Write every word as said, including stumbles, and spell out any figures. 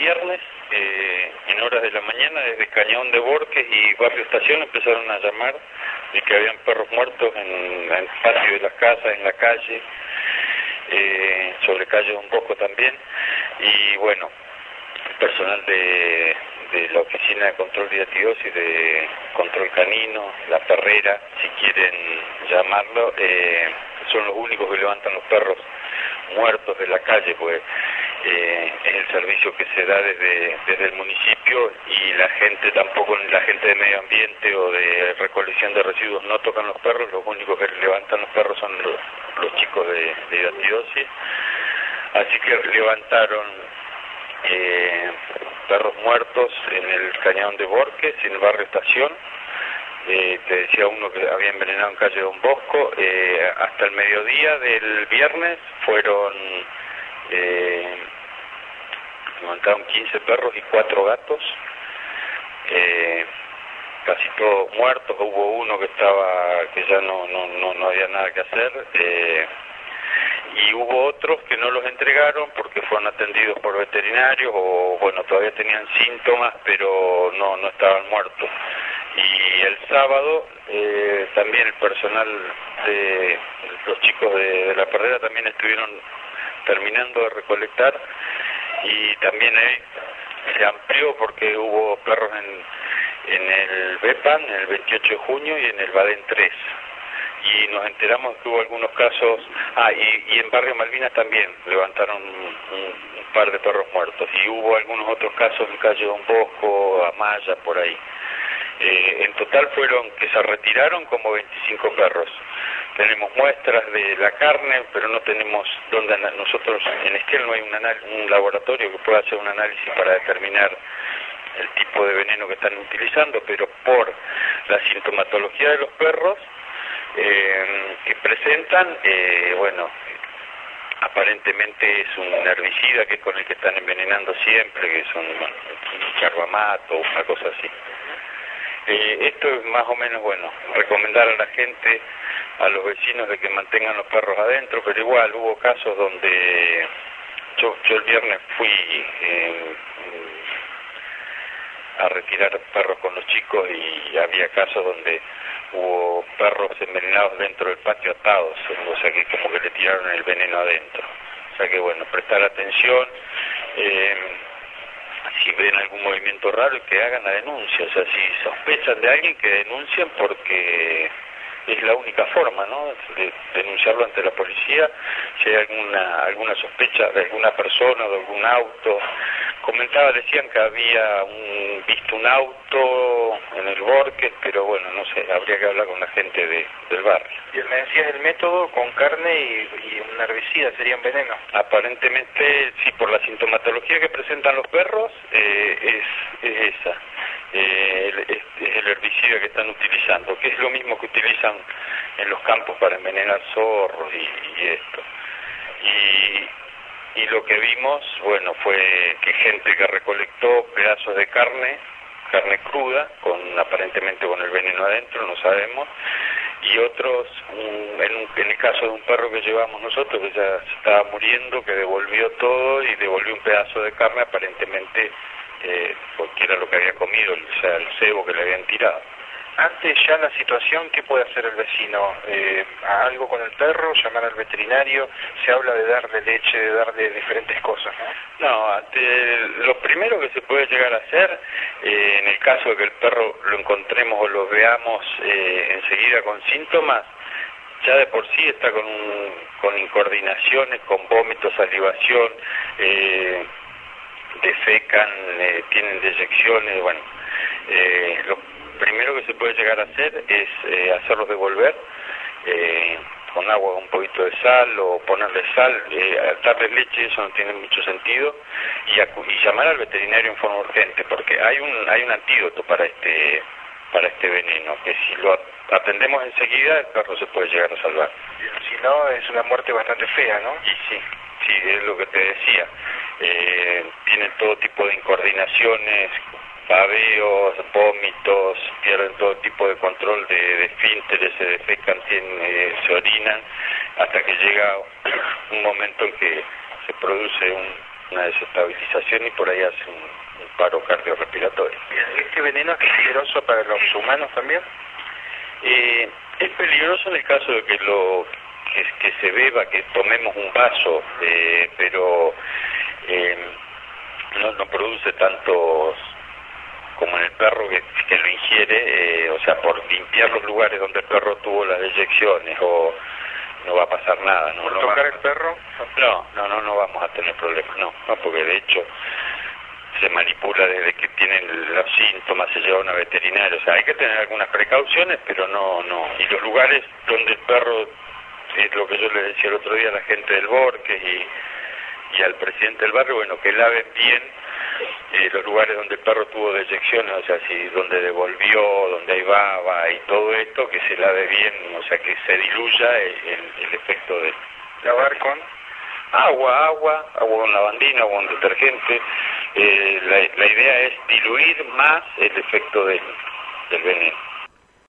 viernes, eh, en horas de la mañana, desde Cañón de Borques y Barrio Estación empezaron a llamar de que habían perros muertos en, en el patio de las casas, en la calle, eh, sobre calle Don Bosco también, y bueno, el personal de, de la Oficina de Control de Antidosis, de Control Canino, la perrera, si quieren llamarlo, eh, son los únicos que levantan los perros muertos de la calle, pues eh, es el servicio que se da desde, desde el municipio, y la gente tampoco, la gente de medio ambiente o de recolección de residuos no tocan los perros, los únicos que levantan los perros son los, los chicos de, de antidosis, así que levantaron eh, perros muertos en el Cañón de Borques, en el Barrio Estación. Eh, te decía uno que había envenenado en calle Don Bosco. Eh, hasta el mediodía del viernes fueron eh, levantaron quince perros y cuatro gatos, eh, casi todos muertos. Hubo uno que estaba que ya no no no, no había nada que hacer, eh, y hubo otros que no los entregaron porque fueron atendidos por veterinarios o bueno, todavía tenían síntomas pero no no estaban muertos. Y el sábado eh, también el personal de los chicos de, de la perrera también estuvieron terminando de recolectar, y también ahí se amplió porque hubo perros en, en el BEPAN, en el veintiocho de junio, y en el Baden tres. Y nos enteramos que hubo algunos casos, ah, y, y en Barrio Malvinas también levantaron un, un, un par de perros muertos, y hubo algunos otros casos en calle Don Bosco, Amaya, por ahí. Eh, en total fueron que se retiraron como veinticinco perros. Tenemos muestras de la carne, pero no tenemos donde nosotros en Esquel no hay un, un laboratorio que pueda hacer un análisis para determinar el tipo de veneno que están utilizando, pero por la sintomatología de los perros eh, que presentan, eh, bueno, aparentemente es un herbicida que es con el que están envenenando siempre, que es un, un carbamato o una cosa así. Eh, esto es más o menos, bueno, recomendar a la gente, a los vecinos, de que mantengan los perros adentro, pero igual hubo casos donde yo, yo el viernes fui eh, a retirar perros con los chicos y había casos donde hubo perros envenenados dentro del patio atados, o sea que como que le tiraron el veneno adentro. O sea que bueno, prestar atención. Eh, Si ven algún movimiento raro, que hagan la denuncia. O sea, si sospechan de alguien, que denuncien, porque es la única forma, ¿no?, de denunciarlo ante la policía. Si hay alguna alguna sospecha de alguna persona o de algún auto. Comentaba, decían que había un, visto un auto en el Borques, pero bueno, no sé, habría que hablar con la gente de, del barrio. Y me decías el método con carne y, y un herbicida, ¿serían veneno? Aparentemente, sí, por la sintomatología que presentan los perros, eh, es, es esa. Eh, es, es el herbicida que están utilizando, que es lo mismo que utilizan en los campos para envenenar zorros y, y esto. Y... Y lo que vimos, bueno, fue que gente que recolectó pedazos de carne, carne cruda, con aparentemente con el veneno adentro, no sabemos, y otros, un, en, un, en el caso de un perro que llevamos nosotros, que ya se estaba muriendo, que devolvió todo y devolvió un pedazo de carne, aparentemente eh, porque era lo que había comido, o sea, el cebo que le habían tirado. Ante ya la situación, ¿qué puede hacer el vecino? Eh, ¿Algo con el perro? ¿Llamar al veterinario? Se habla de darle leche, de darle diferentes cosas, ¿no? No, ante lo primero que se puede llegar a hacer, eh, en el caso de que el perro lo encontremos o lo veamos eh, enseguida con síntomas, ya de por sí está con, un, con incoordinaciones, con vómitos, salivación, eh, defecan, eh, tienen deyecciones, bueno, eh, lo primero que se puede llegar a hacer es eh, hacerlos devolver eh, con agua, un poquito de sal o ponerle sal, eh, darle leche, eso no tiene mucho sentido, y, y llamar al veterinario en forma urgente, porque hay un hay un antídoto para este para este veneno, que si lo atendemos enseguida el perro se puede llegar a salvar. Si no, es una muerte bastante fea, ¿no? Y sí, sí, es lo que te decía, eh, tienen todo tipo de incoordinaciones, babeos, vómitos, pierden todo tipo de control de, de esfínteres, se defecan, tienen, eh, se orinan, hasta que llega un momento en que se produce un, una desestabilización y por ahí hace un, un paro cardiorrespiratorio. ¿Este veneno es peligroso para los humanos también? Eh, es peligroso en el caso de que lo que, que se beba, que tomemos un vaso, eh, pero eh, no, no produce tantos como en el perro que, que lo ingiere, eh, o sea, por limpiar los lugares donde el perro tuvo las eyecciones, o no va a pasar nada. ¿No? ¿Por no tocar va, el perro? No, no, no, no vamos a tener problemas, no, no, porque de hecho se manipula desde que tienen los síntomas, se lleva a una veterinaria, o sea, hay que tener algunas precauciones, pero no, no. Y los lugares donde el perro, es lo que yo le decía el otro día a la gente del Borges y, y al presidente del barrio, bueno, que laven bien eh, los lugares donde el perro tuvo deyecciones, o sea, si donde devolvió, donde hay baba y todo esto, que se lave bien, o sea, que se diluya el, el, el efecto de... ¿Lavar con? Agua, agua, agua con lavandina, agua con detergente. Eh, la, la idea es diluir más el efecto del, del veneno.